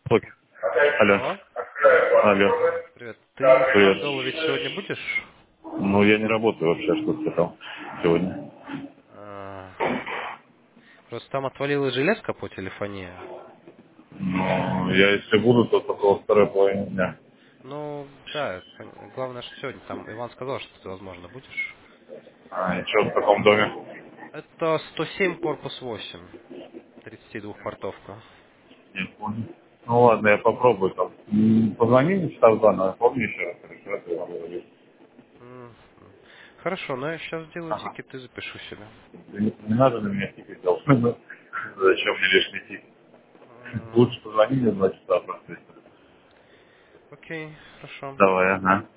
Окей. Алло. Алло, Алло. привет. Ты по Привет. Андолу ведь сегодня будешь? Ну, я не работаю вообще, что ты там сегодня. А, просто там отвалилась железка по телефонии. Ну, я если буду, то только во второй половине дня. Ну, да, главное, что сегодня там Иван сказал, что ты, возможно, будешь. А, и что в таком доме? Это 107 корпус 8, 32-портовка. Не понял. Ну ладно, я попробую там. Позвони мне часа в два, напомни еще раз, хорошо, я тебе говорю. Мгм. Хорошо, но я сейчас сделаю Ага. тикет и запишу себя. Не надо на меня тикать делать. Зачем мне лишний тик? М, Лучше позвони мне 2 часа просто. Окей, хорошо. Давай, ага.